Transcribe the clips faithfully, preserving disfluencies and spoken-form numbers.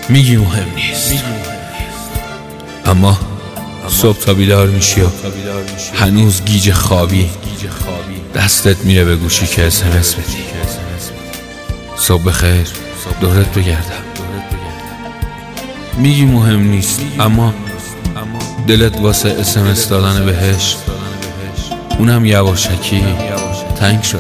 میگی مهم نیست، اما صبح تا بیدار میشی و هنوز گیج خوابی، دستت میره به گوشی که اس ام اس بدی صبح بخیر، دورت بگردم. میگی مهم نیست، اما دلت واسه اس ام اس دادن بهش اونم یواشکی تنگ شده.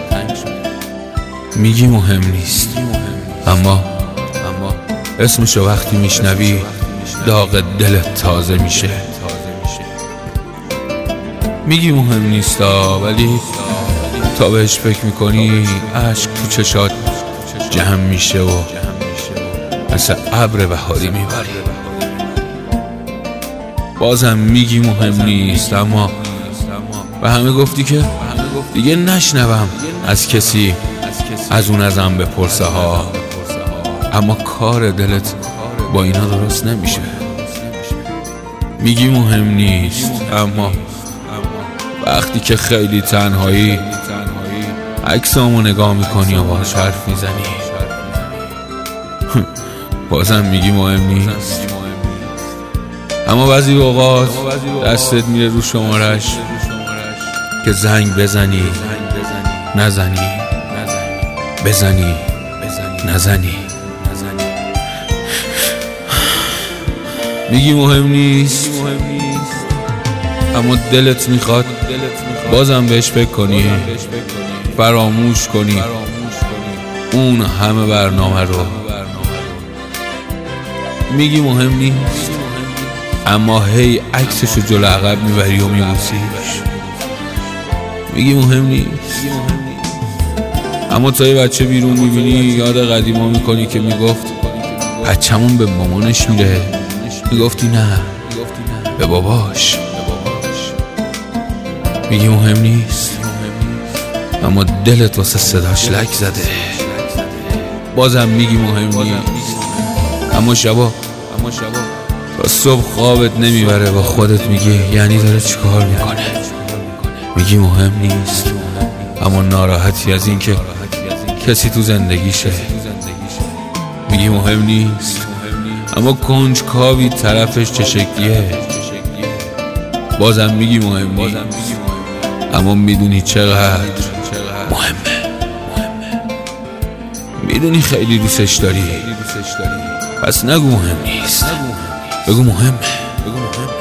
میگی مهم نیست، اما اسمشو وقتی میشنوی داغ دلت تازه میشه. میگی مهم نیست ولی تا بهش فکر میکنی عشق تو چشات جمع میشه و مثل ابر بهاری میباری. بازم میگی مهم نیست، اما به همه گفتی که دیگه نشنوم از کسی از اون ازم بپرسه ها، اما کار دلت با اینا درست نمیشه. میگی مهم نیست، اما وقتی که خیلی تنهایی عکسامو نگاه میکنی و باهاش حرف میزنی بازم میگی مهم نیست. اما بعضی اوقات دستت میره رو شمارش که زنگ بزنی نزنی، بزنی نزنی. میگی مهم نیست، اما دلت میخواد بازم بهش فکر کنی، فراموش کنی اون همه برنامه رو. میگی مهم نیست، اما هی عکسشو جلو عقب میبری و میبوسیش. میگی مهم نیست، اما تا یه بچه بیرون میبینی یاد قدیما میکنی که میگفت بچه‌مون به مامانش میره، میگفتی نه به باباش. میگی مهم نیست، اما دلت واسه صداش لک زده. بازم میگی مهم نیست، اما شبا تا صبح خوابت نمیبره و خودت میگی یعنی داره چیکار میکنه. میگی مهم نیست، اما ناراحتی از این که کسی تو زندگیشه. میگی مهم نیست، اما کنجکاوی طرفش چه شکلیه. بازم میگی مهم نیست، اما میدونی چقدر مهمه. میدونی خیلی دوستش داری، پس نگو مهم نیست، بگو مهمه.